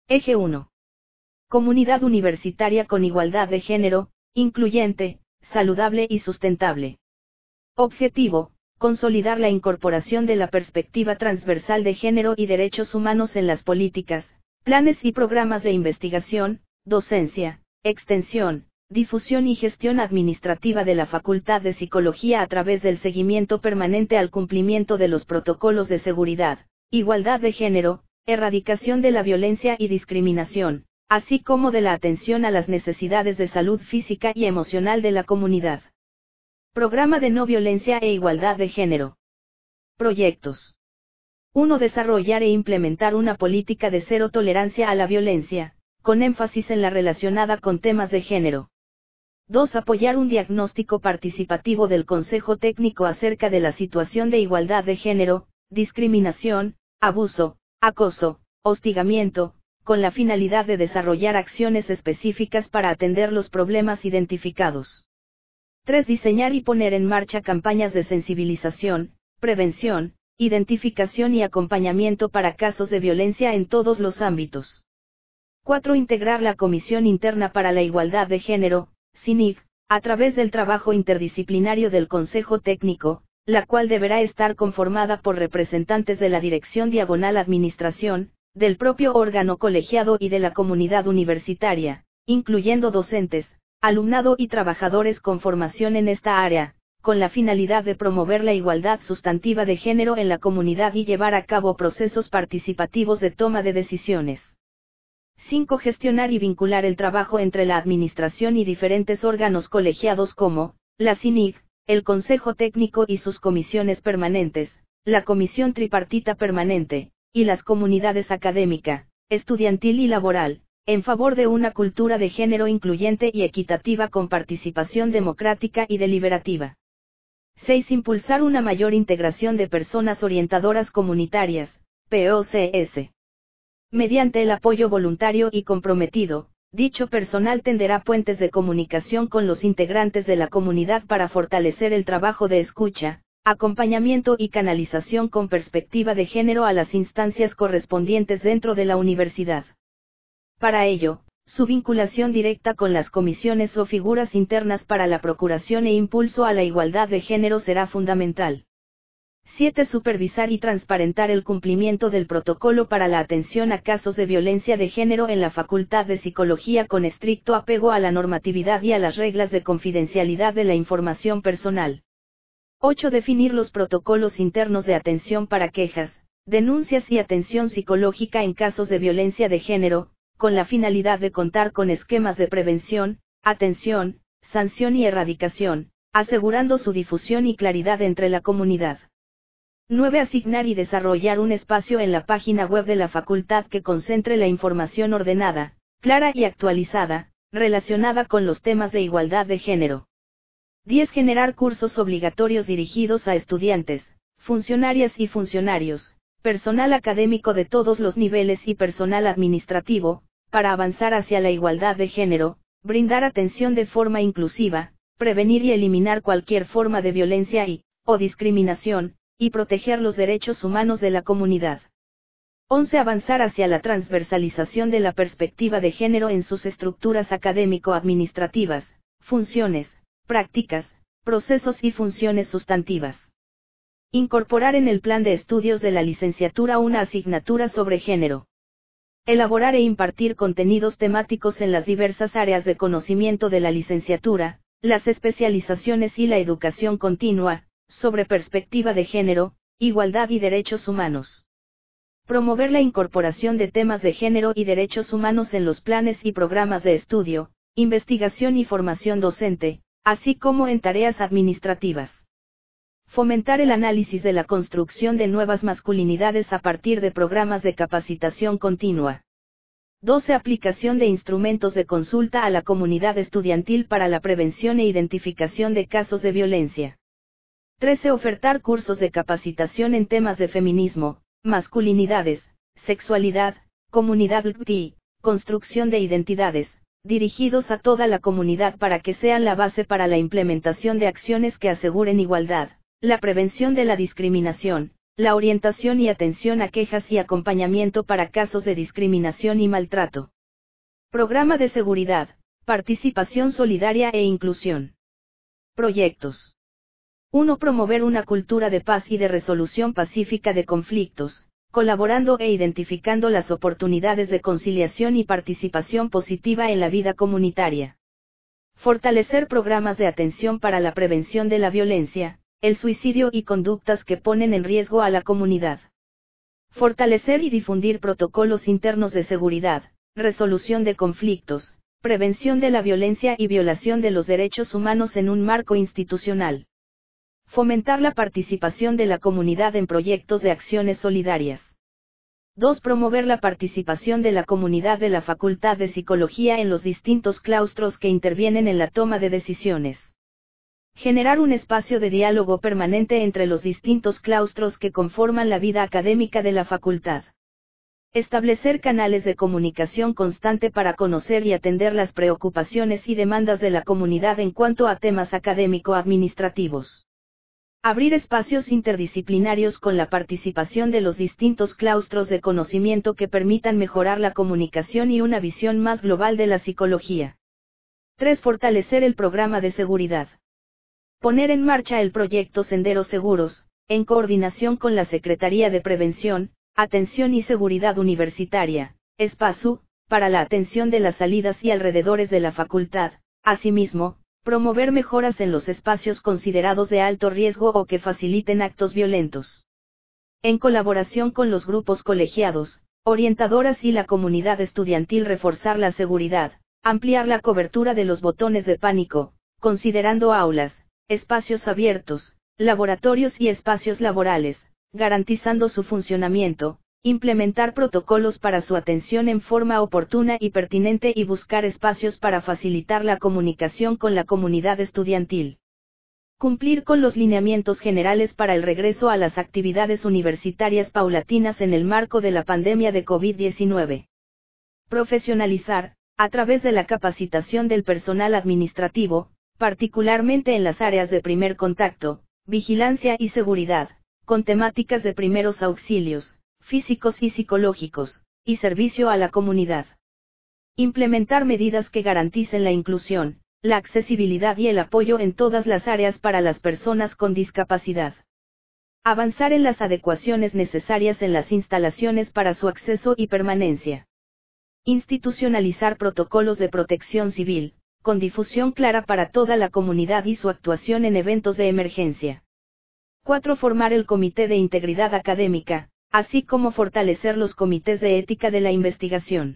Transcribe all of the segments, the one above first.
Eje 1. Comunidad universitaria con igualdad de género, incluyente, saludable y sustentable. Objetivo: consolidar la incorporación de la perspectiva transversal de género y derechos humanos en las políticas, planes y programas de investigación, docencia, extensión, difusión y gestión administrativa de la Facultad de Psicología a través del seguimiento permanente al cumplimiento de los protocolos de seguridad, igualdad de género, erradicación de la violencia y discriminación, así como de la atención a las necesidades de salud física y emocional de la comunidad. Programa de no violencia e igualdad de género. Proyectos. 1. Desarrollar e implementar una política de cero tolerancia a la violencia, con énfasis en la relacionada con temas de género. 2. Apoyar un diagnóstico participativo del Consejo Técnico acerca de la situación de igualdad de género, discriminación, abuso, acoso, hostigamiento, con la finalidad de desarrollar acciones específicas para atender los problemas identificados. 3. Diseñar y poner en marcha campañas de sensibilización, prevención, identificación y acompañamiento para casos de violencia en todos los ámbitos. 4. Integrar la Comisión Interna para la Igualdad de Género, CINIG, a través del trabajo interdisciplinario del Consejo Técnico, la cual deberá estar conformada por representantes de la Dirección Administración, del propio órgano colegiado y de la comunidad universitaria, incluyendo docentes, alumnado y trabajadores con formación en esta área, con la finalidad de promover la igualdad sustantiva de género en la comunidad y llevar a cabo procesos participativos de toma de decisiones. 5. Gestionar y vincular el trabajo entre la administración y diferentes órganos colegiados como, la CINIG, el Consejo Técnico y sus comisiones permanentes, la Comisión Tripartita Permanente, y las comunidades académica, estudiantil y laboral, en favor de una cultura de género incluyente y equitativa con participación democrática y deliberativa. 6. Impulsar una mayor integración de personas orientadoras comunitarias, POCS. Mediante el apoyo voluntario y comprometido, dicho personal tenderá puentes de comunicación con los integrantes de la comunidad para fortalecer el trabajo de escucha, acompañamiento y canalización con perspectiva de género a las instancias correspondientes dentro de la universidad. Para ello, su vinculación directa con las comisiones o figuras internas para la procuración e impulso a la igualdad de género será fundamental. 7. Supervisar y transparentar el cumplimiento del protocolo para la atención a casos de violencia de género en la Facultad de Psicología con estricto apego a la normatividad y a las reglas de confidencialidad de la información personal. 8. Definir los protocolos internos de atención para quejas, denuncias y atención psicológica en casos de violencia de género, con la finalidad de contar con esquemas de prevención, atención, sanción y erradicación, asegurando su difusión y claridad entre la comunidad. 9. Asignar y desarrollar un espacio en la página web de la facultad que concentre la información ordenada, clara y actualizada, relacionada con los temas de igualdad de género. 10. Generar cursos obligatorios dirigidos a estudiantes, funcionarias y funcionarios, personal académico de todos los niveles y personal administrativo, para avanzar hacia la igualdad de género, brindar atención de forma inclusiva, prevenir y eliminar cualquier forma de violencia o discriminación, y proteger los derechos humanos de la comunidad. 11. Avanzar hacia la transversalización de la perspectiva de género en sus estructuras académico-administrativas, funciones, prácticas, procesos y funciones sustantivas. Incorporar en el plan de estudios de la licenciatura una asignatura sobre género. Elaborar e impartir contenidos temáticos en las diversas áreas de conocimiento de la licenciatura, las especializaciones y la educación continua, sobre perspectiva de género, igualdad y derechos humanos. Promover la incorporación de temas de género y derechos humanos en los planes y programas de estudio, investigación y formación docente, así como en tareas administrativas. Fomentar el análisis de la construcción de nuevas masculinidades a partir de programas de capacitación continua. 12. Aplicación de instrumentos de consulta a la comunidad estudiantil para la prevención e identificación de casos de violencia. 13. Ofertar cursos de capacitación en temas de feminismo, masculinidades, sexualidad, comunidad LGBTI, construcción de identidades, dirigidos a toda la comunidad para que sean la base para la implementación de acciones que aseguren igualdad, la prevención de la discriminación, la orientación y atención a quejas y acompañamiento para casos de discriminación y maltrato. Programa de seguridad, participación solidaria e inclusión. Proyectos. 1. Promover una cultura de paz y de resolución pacífica de conflictos, colaborando e identificando las oportunidades de conciliación y participación positiva en la vida comunitaria. Fortalecer programas de atención para la prevención de la violencia, el suicidio y conductas que ponen en riesgo a la comunidad. Fortalecer y difundir protocolos internos de seguridad, resolución de conflictos, prevención de la violencia y violación de los derechos humanos en un marco institucional. Fomentar la participación de la comunidad en proyectos de acciones solidarias. 2. Promover la participación de la comunidad de la Facultad de Psicología en los distintos claustros que intervienen en la toma de decisiones. Generar un espacio de diálogo permanente entre los distintos claustros que conforman la vida académica de la facultad. Establecer canales de comunicación constante para conocer y atender las preocupaciones y demandas de la comunidad en cuanto a temas académico-administrativos. Abrir espacios interdisciplinarios con la participación de los distintos claustros de conocimiento que permitan mejorar la comunicación y una visión más global de la psicología. 3. Fortalecer el programa de seguridad. Poner en marcha el proyecto Senderos Seguros, en coordinación con la Secretaría de Prevención, Atención y Seguridad Universitaria, SPASU, para la atención de las salidas y alrededores de la facultad. Asimismo, promover mejoras en los espacios considerados de alto riesgo o que faciliten actos violentos. En colaboración con los grupos colegiados, orientadoras y la comunidad estudiantil, reforzar la seguridad, ampliar la cobertura de los botones de pánico, considerando aulas, espacios abiertos, laboratorios y espacios laborales, garantizando su funcionamiento, implementar protocolos para su atención en forma oportuna y pertinente y buscar espacios para facilitar la comunicación con la comunidad estudiantil. Cumplir con los lineamientos generales para el regreso a las actividades universitarias paulatinas en el marco de la pandemia de COVID-19. Profesionalizar, a través de la capacitación del personal administrativo, particularmente en las áreas de primer contacto, vigilancia y seguridad, con temáticas de primeros auxilios, físicos y psicológicos, y servicio a la comunidad. Implementar medidas que garanticen la inclusión, la accesibilidad y el apoyo en todas las áreas para las personas con discapacidad. Avanzar en las adecuaciones necesarias en las instalaciones para su acceso y permanencia. Institucionalizar protocolos de protección civil, con difusión clara para toda la comunidad y su actuación en eventos de emergencia. 4. Formar el Comité de Integridad Académica, así como fortalecer los comités de ética de la investigación.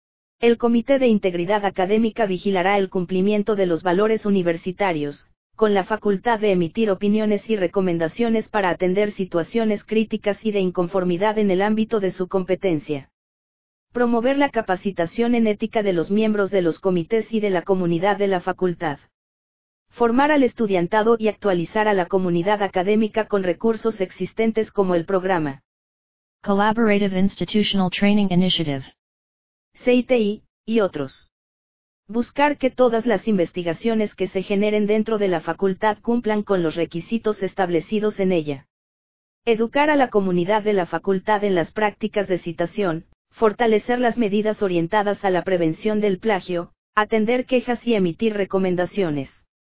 El Comité de Integridad Académica vigilará el cumplimiento de los valores universitarios, con la facultad de emitir opiniones y recomendaciones para atender situaciones críticas y de inconformidad en el ámbito de su competencia. Promover la capacitación en ética de los miembros de los comités y de la comunidad de la facultad. Formar al estudiantado y actualizar a la comunidad académica con recursos existentes como el programa Collaborative Institutional Training Initiative, CITI, y otros. Buscar que todas las investigaciones que se generen dentro de la facultad cumplan con los requisitos establecidos en ella. Educar a la comunidad de la facultad en las prácticas de citación, fortalecer las medidas orientadas a la prevención del plagio, atender quejas y emitir recomendaciones.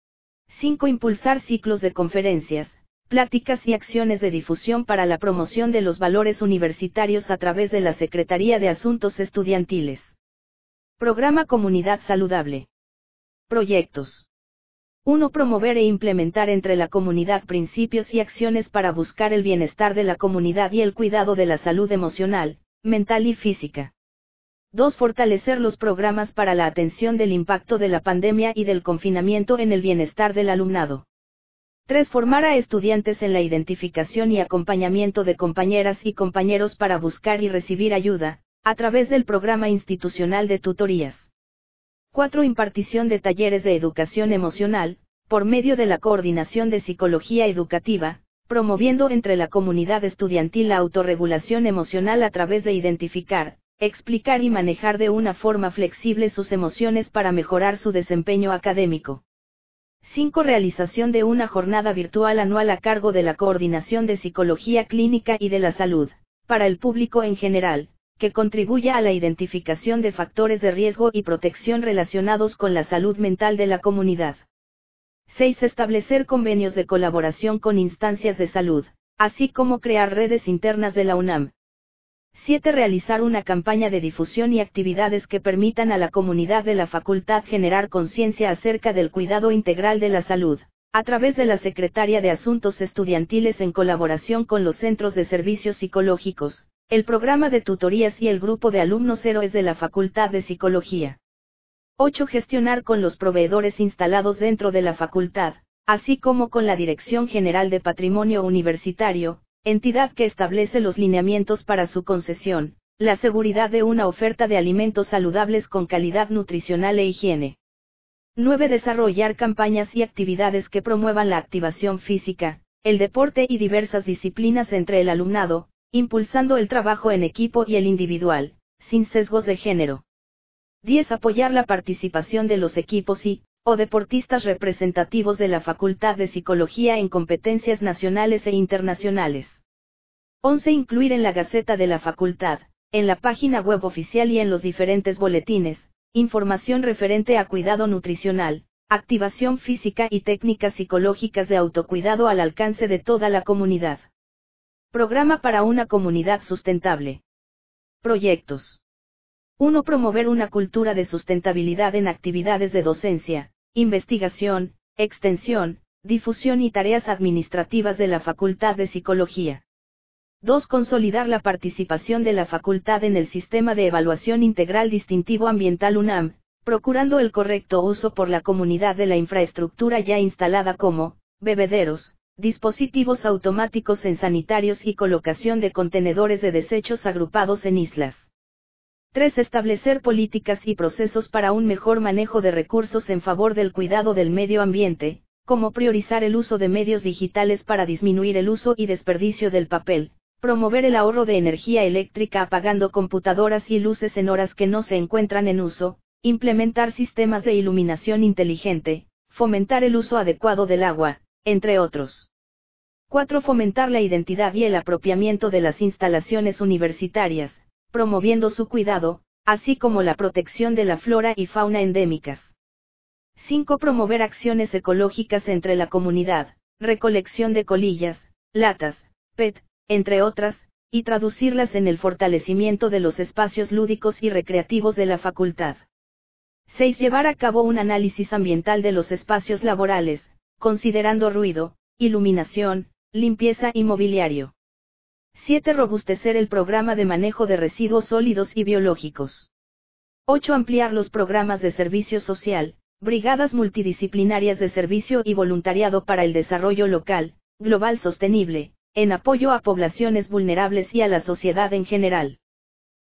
5. Impulsar ciclos de conferencias, pláticas y acciones de difusión para la promoción de los valores universitarios a través de la Secretaría de Asuntos Estudiantiles. Programa Comunidad Saludable. Proyectos. 1. Promover e implementar entre la comunidad principios y acciones para buscar el bienestar de la comunidad y el cuidado de la salud emocional, mental y física. 2. Fortalecer los programas para la atención del impacto de la pandemia y del confinamiento en el bienestar del alumnado. 3. Formar a estudiantes en la identificación y acompañamiento de compañeras y compañeros para buscar y recibir ayuda, a través del programa institucional de tutorías. 4. Impartición de talleres de educación emocional, por medio de la coordinación de psicología educativa, promoviendo entre la comunidad estudiantil la autorregulación emocional a través de identificar, explicar y manejar de una forma flexible sus emociones para mejorar su desempeño académico. 5. Realización de una jornada virtual anual a cargo de la Coordinación de Psicología Clínica y de la Salud, para el público en general, que contribuya a la identificación de factores de riesgo y protección relacionados con la salud mental de la comunidad. 6. Establecer convenios de colaboración con instancias de salud, así como crear redes internas de la UNAM. 7. Realizar una campaña de difusión y actividades que permitan a la comunidad de la facultad generar conciencia acerca del cuidado integral de la salud, a través de la Secretaría de Asuntos Estudiantiles en colaboración con los Centros de Servicios Psicológicos, el programa de tutorías y el grupo de alumnos héroes de la Facultad de Psicología. 8. Gestionar con los proveedores instalados dentro de la facultad, así como con la Dirección General de Patrimonio Universitario, entidad que establece los lineamientos para su concesión, la seguridad de una oferta de alimentos saludables con calidad nutricional e higiene. 9. Desarrollar campañas y actividades que promuevan la activación física, el deporte y diversas disciplinas entre el alumnado, impulsando el trabajo en equipo y el individual, sin sesgos de género. 10. Apoyar la participación de los equipos o deportistas representativos de la Facultad de Psicología en competencias nacionales e internacionales. 11. Incluir en la Gaceta de la Facultad, en la página web oficial y en los diferentes boletines, información referente a cuidado nutricional, activación física y técnicas psicológicas de autocuidado al alcance de toda la comunidad. Programa para una comunidad sustentable. Proyectos. 1. Promover una cultura de sustentabilidad en actividades de docencia, investigación, extensión, difusión y tareas administrativas de la Facultad de Psicología. 2. Consolidar la participación de la facultad en el Sistema de Evaluación Integral Distintivo Ambiental UNAM, procurando el correcto uso por la comunidad de la infraestructura ya instalada como, bebederos, dispositivos automáticos en sanitarios y colocación de contenedores de desechos agrupados en islas. 3. Establecer políticas y procesos para un mejor manejo de recursos en favor del cuidado del medio ambiente, como priorizar el uso de medios digitales para disminuir el uso y desperdicio del papel, promover el ahorro de energía eléctrica apagando computadoras y luces en horas que no se encuentran en uso, implementar sistemas de iluminación inteligente, fomentar el uso adecuado del agua, entre otros. 4. Fomentar la identidad y el apropiamiento de las instalaciones universitarias, promoviendo su cuidado, así como la protección de la flora y fauna endémicas. 5. Promover acciones ecológicas entre la comunidad, recolección de colillas, latas, PET, entre otras, y traducirlas en el fortalecimiento de los espacios lúdicos y recreativos de la facultad. 6. Llevar a cabo un análisis ambiental de los espacios laborales, considerando ruido, iluminación, limpieza y mobiliario. 7. Robustecer el programa de manejo de residuos sólidos y biológicos. 8. Ampliar los programas de servicio social, brigadas multidisciplinarias de servicio y voluntariado para el desarrollo local, global sostenible, en apoyo a poblaciones vulnerables y a la sociedad en general.